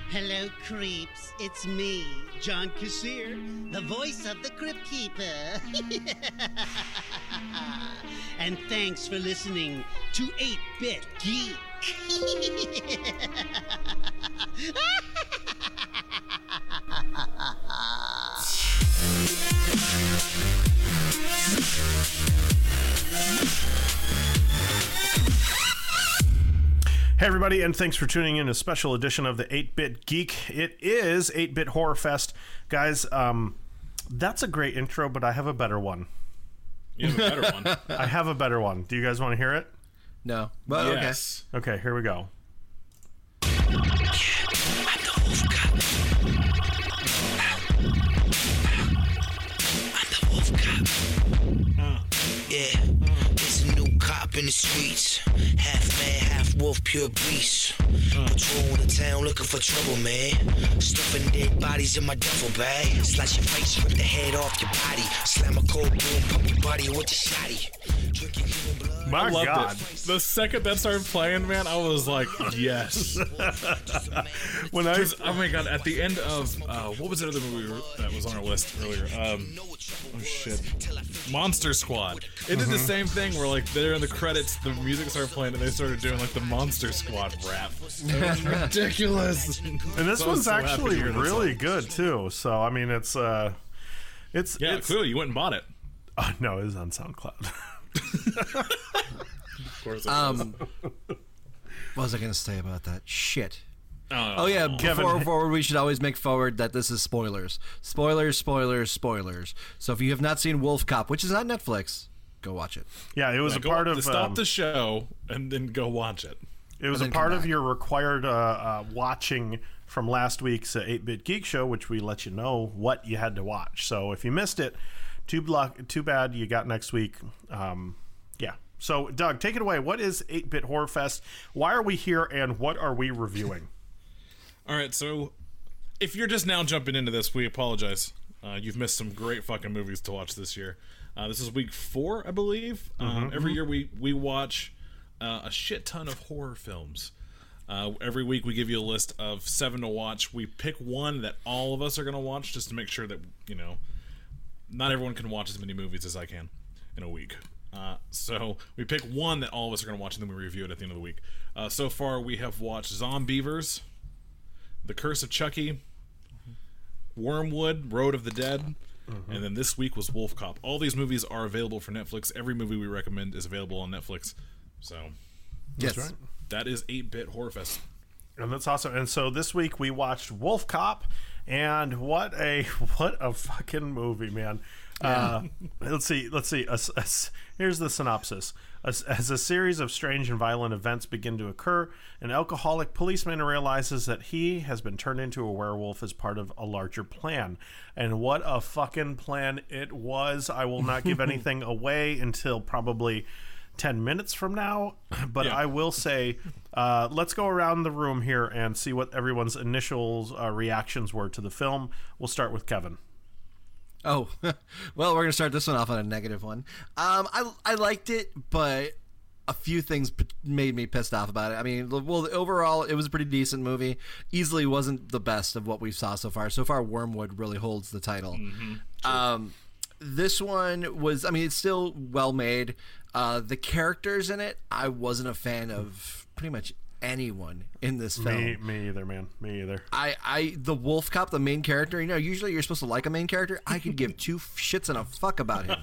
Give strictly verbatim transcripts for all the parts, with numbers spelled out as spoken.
Hello, creeps. It's me, John Kassir, the voice of the Crypt Keeper. And thanks for listening to eight-Bit Geek. Hey everybody, and thanks for tuning in to a special edition of the eight-Bit Geek. It is eight-Bit Horror Fest. Guys, um, that's a great intro, but I have a better one. You have a better one? I have a better one. Do you guys want to hear it? No. But yes. Okay. Okay, here we go. Yeah, there's a new cop in the streets. Half man, half wolf, pure beast. Patrolling the town looking for trouble, man. Stuffing dead bodies in my duffel bag. Slice your face, rip the head off your body. Slam a cold boom, pump your body with the shotty. Drink your human blood. My I loved God. it. The second that started playing, man, I was like, yes. When I, Oh my God, at the end of, uh, what was the other movie that was on our list earlier? Um, oh shit. Monster Squad. It did the same thing where like they're in the credits, the music started playing and they started doing like the Monster Squad rap. It was ridiculous. and this So I was one's so happy to actually hear this really song. good too. So I mean, it's uh, it's Yeah, it's, clearly you went and bought it. Uh, no, it is on SoundCloud. Of course. It Um, what was I going to say about that? Shit. was. Oh, yeah, Kevin- before forward, we should always make forward that this is spoilers. Spoilers, spoilers, spoilers. So if you have not seen Wolf Cop, which is on Netflix, go watch it. Yeah, it was Yeah, a go part up- of stop um, the show and then go watch it. It was And a then part come of back. your required uh, uh, watching from last week's uh, eight-Bit Geek Show, which we let you know what you had to watch. So if you missed it, too, block, too bad you got next week. Um, yeah. So, Doug, take it away. What is eight-Bit Horror Fest? Why are we here, and what are we reviewing? All right, so if you're just now jumping into this, we apologize. Uh, you've missed some great fucking movies to watch this year. Uh, this is week four, I believe. Um, every year we, we watch uh, a shit ton of horror films. Uh, every week we give you a list of seven to watch. We pick one that all of us are going to watch just to make sure that, you know, not everyone can watch as many movies as I can in a week. Uh, so we pick one that all of us are going to watch, and then we review it at the end of the week. Uh, so far, we have watched Zombievers, The Curse of Chucky, Wormwood, Road of the Dead, and then this week was Wolf Cop. All these movies are available for Netflix. Every movie we recommend is available on Netflix. So Yes. That's right. that is eight-Bit Horror Fest. And that's awesome. And so this week we watched Wolf Cop, and what a what a fucking movie, man. Uh, let's see. Let's see. As, as, here's the synopsis. As, as a series of strange and violent events begin to occur, an alcoholic policeman realizes that he has been turned into a werewolf as part of a larger plan. And what a fucking plan it was. I will not give anything away until probably ten minutes from now, but Yeah. I will say, uh, let's go around the room here and see what everyone's initial uh, reactions were to the film. We'll start with Kevin. Oh, well, we're going to start this one off on a negative one. Um, I, I liked it, but a few things p- made me pissed off about it. I mean, well, overall, it was a pretty decent movie. Easily wasn't the best of what we saw so far. So far, Wormwood really holds the title. Um, this one was, I mean, it's still well made. Uh, the characters in it, I wasn't a fan of pretty much anyone in this film. Me, me either, man. Me either. I, I, the Wolf Cop, the main character, you know, usually you're supposed to like a main character. I could give two shits and a fuck about him.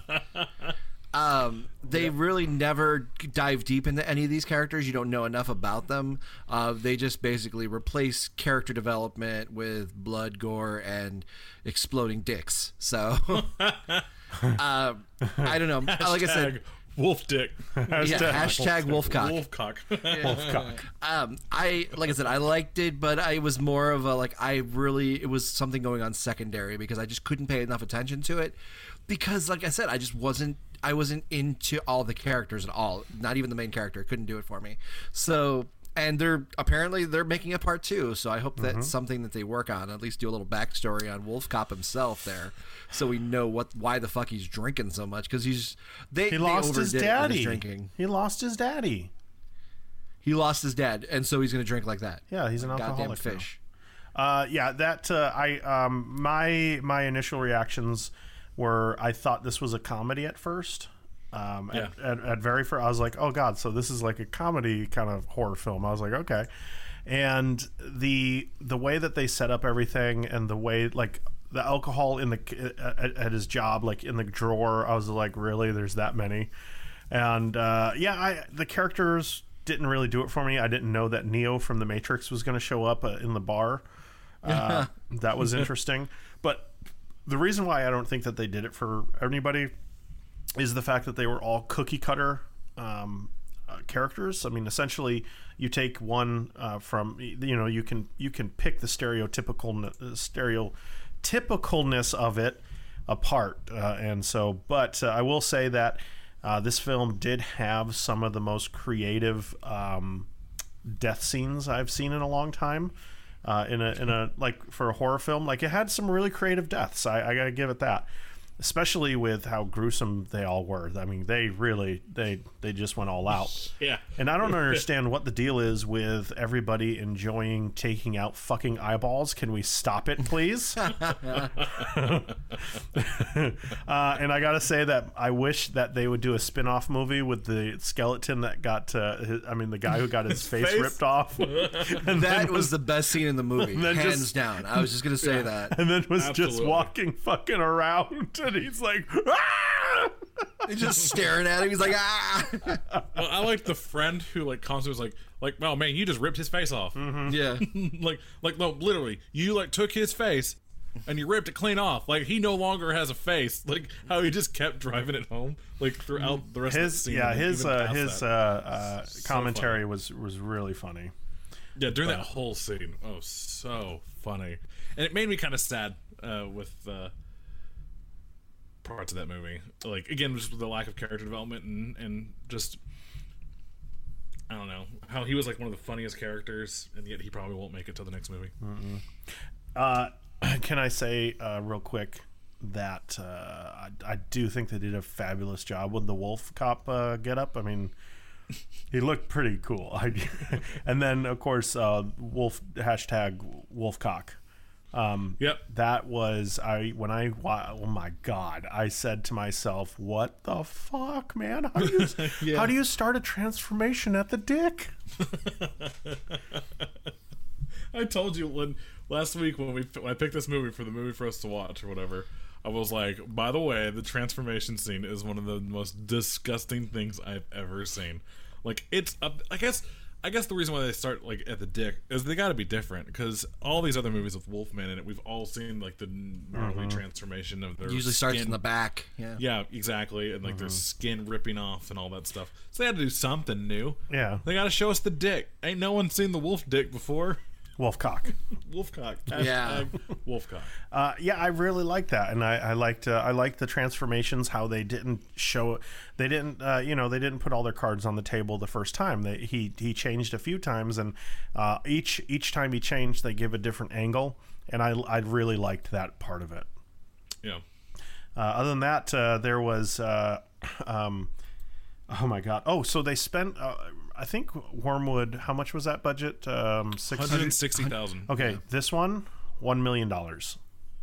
Um, they really never dive deep into any of these characters. You don't know enough about them. Uh, they just basically replace character development with blood, gore, and exploding dicks. So, uh, I don't know. Like I said, Wolf Dick. yeah, hashtag Wolfcock. Wolfcock. Wolfcock. Um, I like I said, I liked it, but I was more of a like I really it was something going on secondary because I just couldn't pay enough attention to it because, like I said, I just wasn't I wasn't into all the characters at all. Not even the main character couldn't do it for me. So, and they're apparently they're making a part two. So I hope that's Mm-hmm. something that they work on. At least do a little backstory on Wolf Cop himself there, so we know what why the fuck he's drinking so much because he's they He they lost his overdid it with daddy. his drinking. He lost his daddy. He lost his dad, and so he's going to drink like that. Yeah, he's an Goddamn alcoholic now. fish. Uh, yeah, that uh, I um, my my initial reactions were I thought this was a comedy at first. Um, Yeah. at, at, at very first, I was like, oh god, so this is like a comedy kind of horror film. I was like, okay, and the the way that they set up everything and the way like the alcohol in the at, at his job, like in the drawer, I was like, really, there's that many, and uh, yeah, I the characters didn't really do it for me. I didn't know that Neo from the Matrix was going to show up uh, in the bar. Uh, that was interesting. But the reason why I don't think that they did it for anybody is the fact that they were all cookie cutter um, uh, characters. I mean, essentially, you take one uh, from you know you can you can pick the stereotypical stereotypicalness of it apart, uh, and so. But uh, I will say that uh, this film did have some of the most creative um, death scenes I've seen in a long time. Uh, in a in a like for a horror film, like it had some really creative deaths. I, I gotta give it that, especially with how gruesome they all were. I mean, they really they they just went all out. Yeah. And I don't understand what the deal is with everybody enjoying taking out fucking eyeballs. Can we stop it, please? uh, and I gotta say that I wish that they would do a spin-off movie with the skeleton that got, uh, his, I mean, the guy who got his, his face, face ripped off. And that was the best scene in the movie, hands just, down. I was just gonna say yeah. that. And then was Absolutely. just walking fucking around, and he's like, ah! He's just staring at him. He's like, ah. Well, I like the friend who like constantly was like, like, well, man, you just ripped his face off. Mm-hmm. Yeah. like, like, no, literally, you like took his face and you ripped it clean off. Like, he no longer has a face. Like, how he just kept driving it home, like throughout the rest his, of the scene. Yeah, his uh, his uh, uh, so commentary funny. was was really funny. Yeah, during that whole scene, oh, so funny, and it made me kind of sad uh, with. Uh, parts of that movie, like again just with the lack of character development and and just I don't know how he was like one of the funniest characters and yet he probably won't make it to the next movie. Mm-mm. Uh, can I say uh, real quick that uh, I, I do think they did a fabulous job with the wolf cop uh, get up. I mean, he looked pretty cool. And then of course uh, wolf hashtag wolfcock. Um, yep. That was I when I oh my god, I said to myself, what the fuck, man? How do you yeah. how do you start a transformation at the dick? I told you when last week when we when I picked this movie for the movie for us to watch or whatever, I was like, by the way, the transformation scene is one of the most disgusting things I've ever seen. Like it's uh, I guess I guess the reason why they start like at the dick is they got to be different because all these other movies with Wolfman in it, we've all seen like the gnarly mm-hmm. transformation of their usually skin. starts in the back. Yeah, yeah, exactly, and like mm-hmm. their skin ripping off and all that stuff. So they had to do something new. Yeah, they got to show us the dick. Ain't no one seen the wolf dick before. Wolfcock. Wolfcock. Yeah. Wolfcock. Uh, yeah, I really liked that, and I, I liked uh, I liked the transformations. How they didn't show, they didn't, uh, you know, they didn't put all their cards on the table the first time. They, he he changed a few times, and uh, each each time he changed, they give a different angle, and I I really liked that part of it. Yeah. Uh, other than that, uh, there was, uh, um, oh my god, oh, so they spent. Uh, I think Wormwood. How much was that budget? Um, six hundred sixty thousand. Okay, yeah. This one, one million dollars.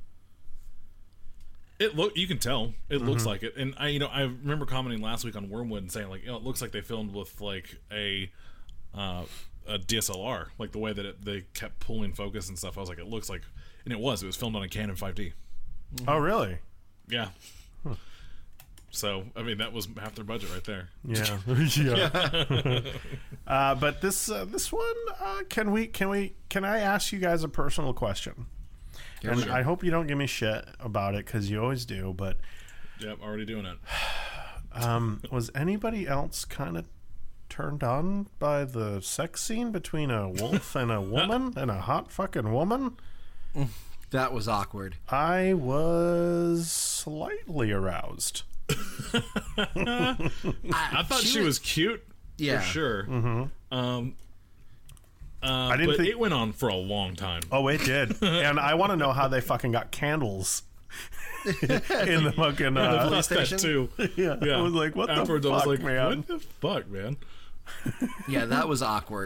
It look. You can tell. It mm-hmm. looks like it. And I, you know, I remember commenting last week on Wormwood and saying like, you know, it looks like they filmed with like a, uh, a D S L R, like the way that it, they kept pulling focus and stuff. I was like, it looks like, and it was. It was filmed on a Canon five D. Mm-hmm. Oh, really? Yeah. Huh. So, I mean, that was half their budget right there. Yeah, yeah. uh, but this uh, this one, uh, can we can we can I ask you guys a personal question? Yeah, and sure. I hope you don't give me shit about it because you always do. But yep, already doing it. um, was anybody else kind of turned on by the sex scene between a wolf and a woman and a hot fucking woman? That was awkward. I was slightly aroused. I, I thought she, she was, was cute, yeah, for sure. Mm-hmm. Um, uh, I didn't but think it went on for a long time. Oh, it did, and I want to know how they fucking got candles in the fucking uh, the police station too. Yeah, yeah, I was like, what Afterwards, the fuck, I was like, man? What the fuck, man? Yeah, that was awkward.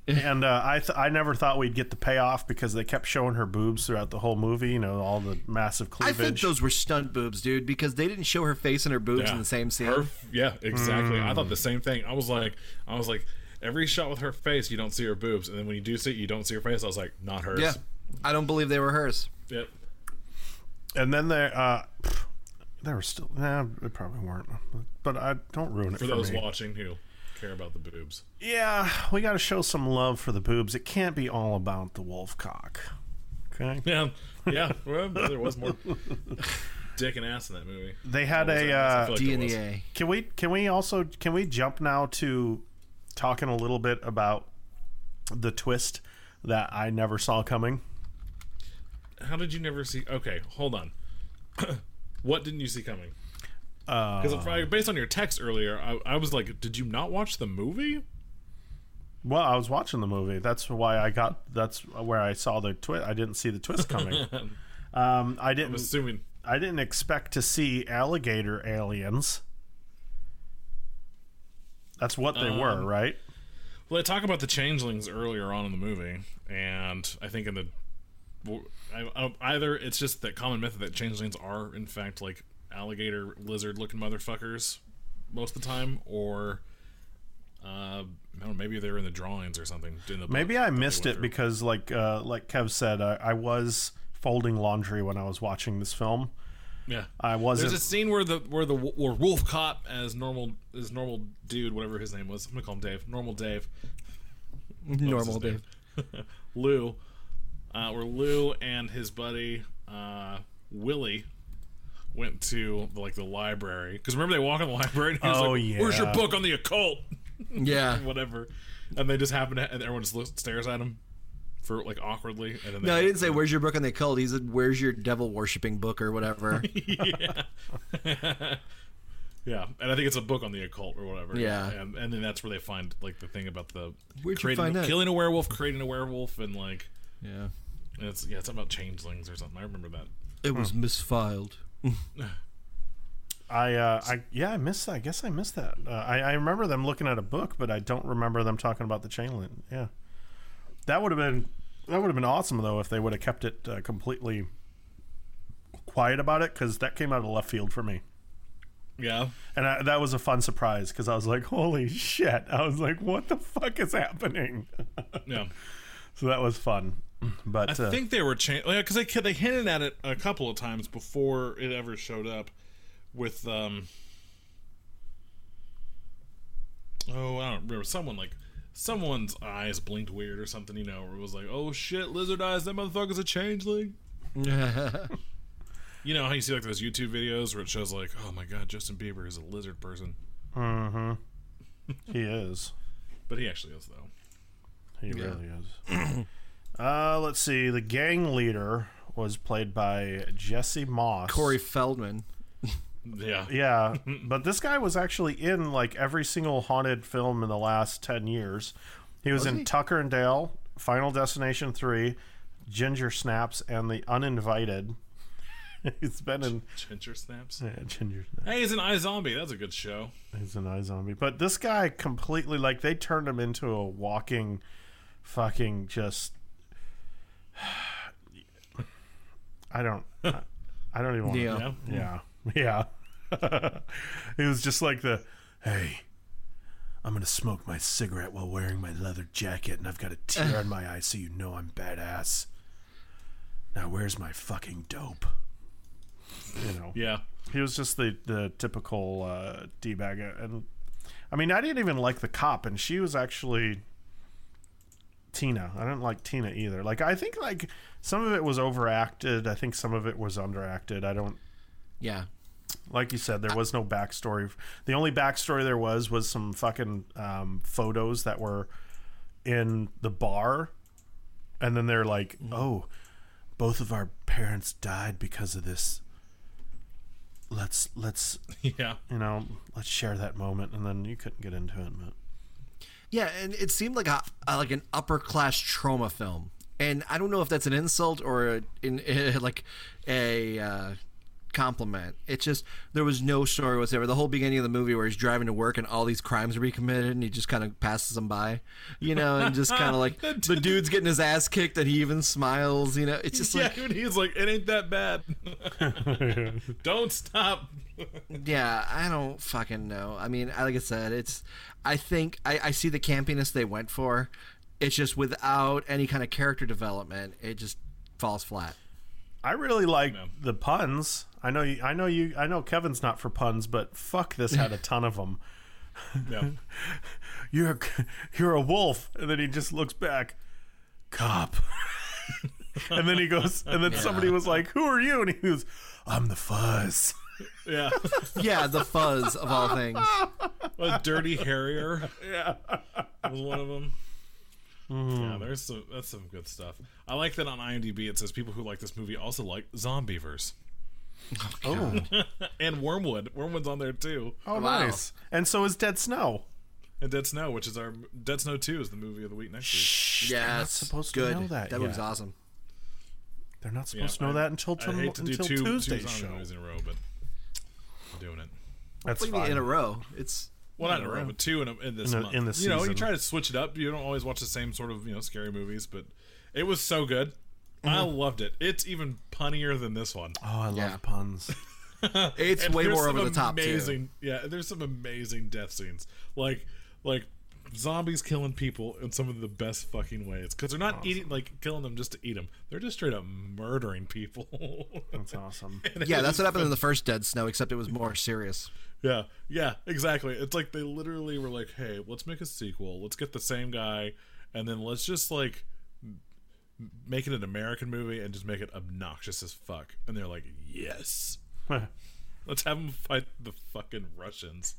And uh, I th- I never thought we'd get the payoff because they kept showing her boobs throughout the whole movie. You know, all the massive I cleavage. think those were stunt boobs, dude, because they didn't show her face and her boobs Yeah. in the same scene. Her, yeah, exactly. I Mm. thought the same thing. I was like, I was like, every shot with her face, you don't see her boobs, and then when you do see it, you don't see her face. I was like, not hers. Yeah, I don't believe they were hers. Yep. And then they uh, they were still. Nah, they probably weren't. But I don't ruin it For for, those me. watching who care about the boobs. Yeah, we got to show some love for the boobs. It can't be all about the wolf cock. Okay. Yeah, yeah. Well, there was more dick and ass in that movie. They had What was a. it? I Uh, feel like D there and was. the A. can we can we also can we jump now to talking a little bit about the twist that I never saw coming? How did you never see? Okay, hold on. What didn't you see coming? Because Uh, based on your text earlier, I, I was like, did you not watch the movie? Well, I was watching the movie. That's why I got. That's where I saw the twist. I didn't see the twist coming. um, I I'm didn't. assuming. I didn't expect to see alligator aliens. That's what they Um, were, right? Well, they talk about the changelings earlier on in the movie, and I think in the well, I, I, either it's just that common myth that changelings are in fact like alligator lizard-looking motherfuckers most of the time, or uh, I don't know, maybe they're in the drawings or something. In the book Maybe I that they missed went it through. because, like, uh, like Kev said, I, I was folding laundry when I was watching this film. Yeah, I wasn't. There's a scene where the where the where Wolf Cop as normal as normal dude, whatever his name was. I'm gonna call him Dave. Normal Dave. What was Normal his Dave. name? Lou. Uh, where Lou and his buddy uh, Willie went to like the library, because remember they walk in the library and he was Oh, like, "Where's your yeah. book on the occult?" Yeah. Whatever, and they just happen to, and everyone just looks, stares at him for like awkwardly, and then they No, he didn't say, "Where's your book on the occult?" He said, "Where's your devil worshipping book or whatever?" yeah. Yeah, and I think it's a book on the occult or whatever. Yeah. and, and then that's where they find like the thing about the Where'd you creating, find that? killing a werewolf, creating a werewolf, and like Yeah. and it's yeah, it's something about changelings or something. I remember that. It was misfiled. I, uh, I, yeah, I missed that. I guess I missed that. Uh, I, I remember them looking at a book, but I don't remember them talking about the chain link. Yeah, that would have been that would have been awesome though if they would have kept it uh, completely quiet about it, because that came out of left field for me. Yeah, And I, that was a fun surprise because I was like, holy shit. I was like, what the fuck is happening? yeah. So that was fun. But I uh, think they were changed because they they hinted at it a couple of times before it ever showed up. With um, oh, I don't remember. Someone like someone's eyes blinked weird or something. You know, where it was like, oh shit, lizard eyes. That motherfucker's a changeling. You know how you see like those YouTube videos where it shows like, oh my god, Justin Bieber is a lizard person, mhm. He is. but he actually is though. He really is. uh, let's see. The gang leader was played by Jesse Moss. Corey Feldman. Yeah, Yeah, but this guy was actually in like every single haunted film in the last ten years. He was, Was in he? Tucker and Dale, Final Destination three, Ginger Snaps, and The Uninvited. He's been in Ginger Snaps. yeah, Ginger Snaps. Hey, he's an iZombie. That's a good show. He's an iZombie. But this guy completely, like, they turned him into a walking fucking just. I don't. I, I don't even want Yeah. to. Yeah. Yeah. It was just like the, hey, I'm going to smoke my cigarette while wearing my leather jacket, and I've got a tear in my eye so you know I'm badass. Now, where's my fucking dope? You know. Yeah, He was just the, the typical uh, D-bag. And, I mean, I didn't even like the cop, and she was actually Tina. I didn't like Tina either. Like, I think, like, some of it was overacted. I think some of it was underacted. I don't... Yeah. Like you said, there was no backstory. The only backstory there was was some fucking um, photos that were in the bar. And then they're like, oh, both of our parents died because of this. Let's, let's, yeah. you know, let's share that moment. And then you couldn't get into it, but Yeah, and it seemed like a, a like an upper class trauma film, and I don't know if that's an insult or a, in, like a uh, compliment. It's just there was no story whatsoever. The whole beginning of the movie where he's driving to work and all these crimes are being committed and he just kind of passes them by, you know, and just kind of like the dude's getting his ass kicked and he even smiles, you know. It's just yeah, like and he's like, it ain't that bad. Don't stop. yeah, I don't fucking know. I mean, like I said, it's I think I, I see the campiness they went for. It's just without any kind of character development, it just falls flat. I really like No. the puns. I know you, I know you I know Kevin's not for puns, but fuck, this had a ton of them. Yeah. You're a, you're a wolf, and then he just looks back, cop. And then he goes, and then Yeah. somebody was like, "Who are you?" And he goes, "I'm the Fuzz." Yeah. Yeah, the fuzz of all things. A Dirty Harrier Yeah. was one of them. Yeah, there's some that's some good stuff. I like that on IMDb it says people who like this movie also like Zombievers. Oh, And Wormwood. Wormwood's on there too. oh, Wow. nice. And so is Dead Snow. And Dead Snow, which is our Dead Snow two is the movie of the week next week. Yeah, not it's supposed to good. know that That was yet. awesome. They're not Yeah, supposed to know I- that until, I tom- hate to do until two, two Tuesday's zombie show. movies in a row, but I'm doing it. That's What do you mean fine. in a row? It's Well, not in a row, but two in, a, in this In the- month. in the you know, you season. try to switch it up. You don't always watch the same sort of you know scary movies, but it was so good. I Mm-hmm. loved it. It's even punnier than this one. Oh, I love Yeah. puns. it's And way there's more some over the top too. amazing, Yeah, there's some amazing death scenes, like like zombies killing people in some of the best fucking ways because they're not eating like killing them just to eat them. They're just straight up murdering people. That's awesome. And Yeah, it that's is what happened in the first Dead Snow, except it was more serious. Yeah, yeah, exactly. It's like they literally were like, "Hey, let's make a sequel. Let's get the same guy, and then let's just like m- make it an American movie and just make it obnoxious as fuck." And they're like, "Yes, let's have them fight the fucking Russians."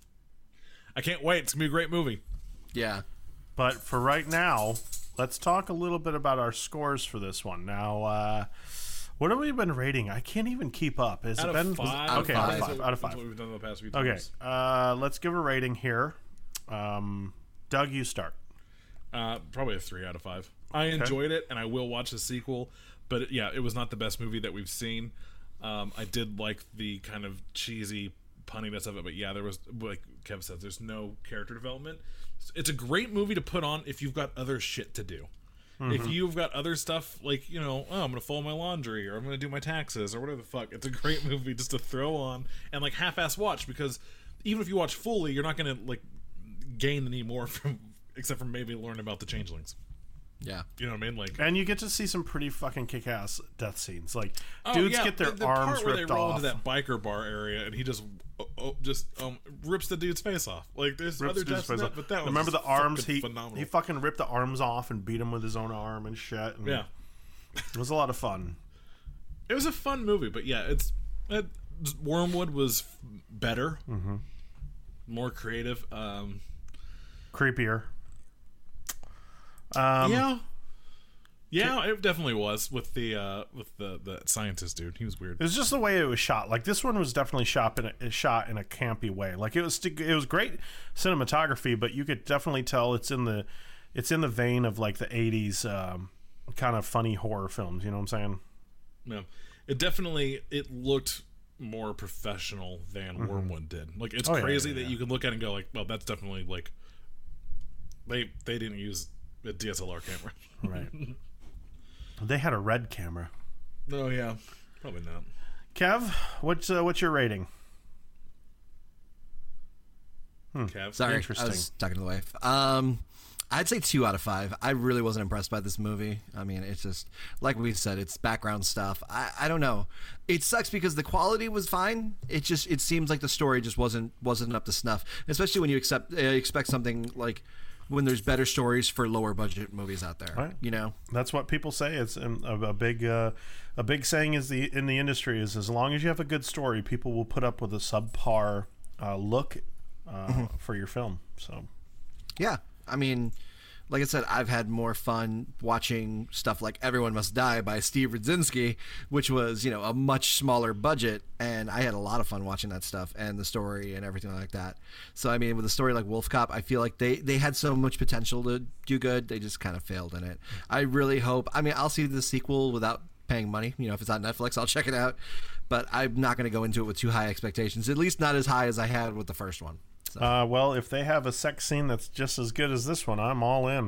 I can't wait. It's gonna be a great movie. Yeah. But for right now, let's talk a little bit about our scores for this one. Now, uh, what have we been rating? I can't even keep up. Has Out it of been five. Out of okay? Out of five. five. Out of That's five. what we've done the past few Okay. times. Uh, let's give a rating here. Um, Doug, you start. Uh, probably a three out of five. I enjoyed it, and I will watch the sequel. But it- yeah, it was not the best movie that we've seen. Um, I did like the kind of cheesy punniness of it, but yeah, there was, like Kev said, there's no character development. It's a great movie to put on if you've got other shit to do. If you've got other stuff like, you know, oh, I'm gonna fold my laundry or I'm gonna do my taxes or whatever the fuck, it's a great movie just to throw on and like half-ass watch, because even if you watch fully, you're not gonna like gain any more from except for maybe learn about the changelings. Yeah. You know what I mean? Like, And you get to see some pretty fucking kick-ass death scenes. Like oh, dudes yeah, get their the, the arms part where ripped they roll off. into that biker bar area and he just oh, oh, just um rips the dude's face off. Like, there's Rips other dude's deaths in face that, off. but that was Remember the just arms? fucking He phenomenal. he fucking ripped the arms off and beat him with his own arm and shit. And yeah, it was a lot of fun. it was a fun movie, but yeah, it's it, Wormwood was better, mm-hmm. more creative. Um, Creepier. Um, yeah, yeah, it definitely was with the uh, with the the scientist dude. He was weird. It was just the way it was shot. Like this one was definitely shot in a shot in a campy way. Like it was it was great cinematography, but you could definitely tell it's in the it's in the vein of like the eighties um, kind of funny horror films. You know what I'm saying? Yeah, it definitely it looked more professional than Wormwood did. Like, it's Oh, yeah, crazy yeah, that yeah. you can look at it and go like, well, that's definitely like they they didn't use a D S L R camera. Right. They had a red camera. Oh yeah, probably not. Kev, what's uh, what's your rating? Kev, Sorry, Interesting. I was talking to the wife. Um, I'd say two out of five. I really wasn't impressed by this movie. I mean, it's just like we said, it's background stuff. I, I don't know. It sucks because the quality was fine. It just it seems like the story just wasn't wasn't up to snuff. Especially when you accept uh, expect something like when there's better stories for lower budget movies out there. Right. You know. That's what people say. It's um, a, a big uh, a big saying is the in the industry is as long as you have a good story, people will put up with a subpar uh, look uh, for your film. So Yeah, I mean, like I said, I've had more fun watching stuff like Everyone Must Die by Steve Rudzinski, which was, you know, a much smaller budget, and I had a lot of fun watching that stuff and the story and everything like that. So, I mean, with a story like Wolf Cop, I feel like they, they had so much potential to do good, they just kind of failed in it. I really hope, I mean, I'll see the sequel without paying money. You know, if it's on Netflix, I'll check it out. But I'm not going to go into it with too high expectations. At least not as high as I had with the first one. So. Uh, well, if they have a sex scene that's just as good as this one, I'm all in.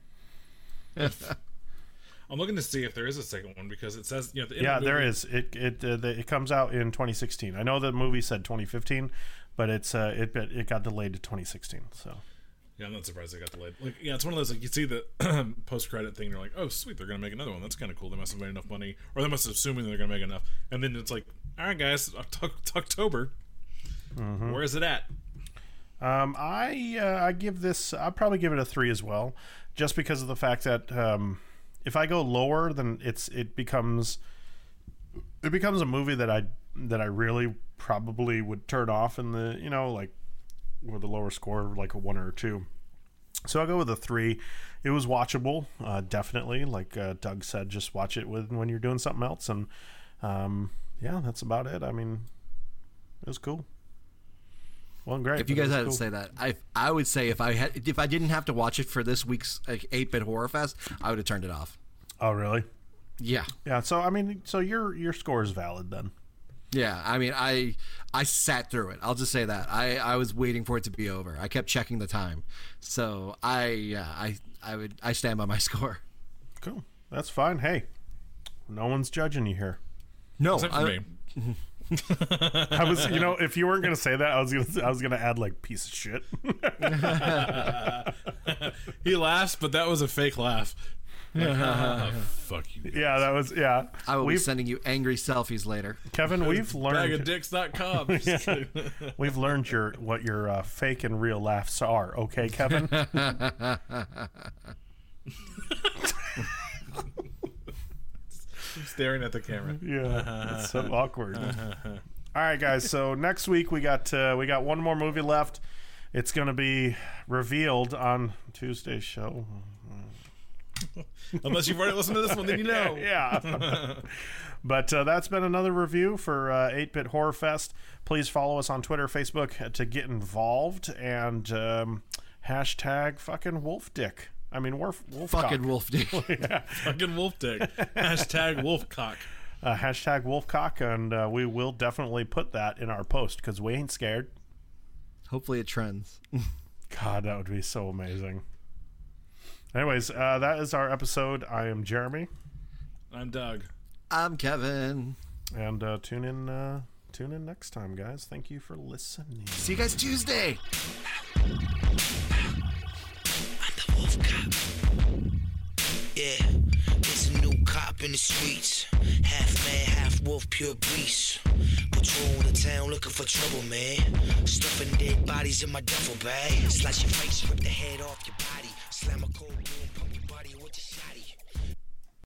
I'm looking to see if there is a second one because it says, you know, the Yeah, movie, there is. It it uh, the, it comes out in twenty sixteen. I know the movie said twenty fifteen, but it's uh, it it got delayed to twenty sixteen. So Yeah, I'm not surprised they got delayed. Like, yeah, it's one of those, like, you see the post-credit thing, and you're like, oh, sweet, they're going to make another one. That's kind of cool. They must have made enough money, or they must have assuming they're going to make enough. And then it's like, all right, guys, Oct- October. Mm-hmm. Where is it at? Um, I uh, I give this. I'd probably give it a three as well, just because of the fact that um, if I go lower, then it's it becomes it becomes a movie that I that I really probably would turn off in the you know like with a lower score like a one or a two. So I'll go with a three. It was watchable, uh, definitely. Like uh, Doug said, just watch it with when you're doing something else, and um, yeah, that's about it. I mean, it was cool. Well, great. If you guys had cool. to say that, I I would say if I had if I didn't have to watch it for this week's like, eight-bit Horror Fest, I would have turned it off. Oh, really? Yeah. Yeah. So I mean, so your your score is valid then. Yeah, I mean, I I sat through it. I'll just say that. I, I was waiting for it to be over. I kept checking the time. So I yeah, I I would I stand by my score. Cool. That's fine. Hey, no one's judging you here. No, Except for I, me. I was, you know, if you weren't gonna say that, I was gonna, I was gonna add like piece of shit. He laughs, but that was a fake laugh. Like, oh, fuck you. Yeah, that was, yeah. I will we've, be sending you angry selfies later. Kevin, we've bag learned, of dicks dot com. Just kidding. we've learned your what your uh, fake and real laughs are. Okay, Kevin. I'm staring at the camera. Yeah, it's so awkward. All right, guys. So next week we got uh, we got one more movie left. It's going to be revealed on Tuesday's show. Unless you've already listened to this one, then you know. Yeah. But uh, that's been another review for uh, eight-Bit Horror Fest. Please follow us on Twitter, Facebook to get involved, and um, hashtag fucking wolf dick. I mean, wolf, wolf Fucking cock. wolf dick. Yeah. Fucking wolf dick. Hashtag wolfcock. Uh, hashtag wolfcock, and uh, we will definitely put that in our post because we ain't scared. Hopefully it trends. God, that would be so amazing. Anyways, uh, that is our episode. I am Jeremy, I'm Doug. I'm Kevin. and uh, tune in. Uh, tune in next time, guys. Thank you for listening. See you guys Tuesday. I'm the wolf cop. Yeah, there's a new cop in the streets. Half man, half wolf, pure beast. Patrol the town looking for trouble, man. Stuffing dead bodies in my duffel bag. Slice your face, rip the head off your body. Slam a cold boom, pump your body with your shotty.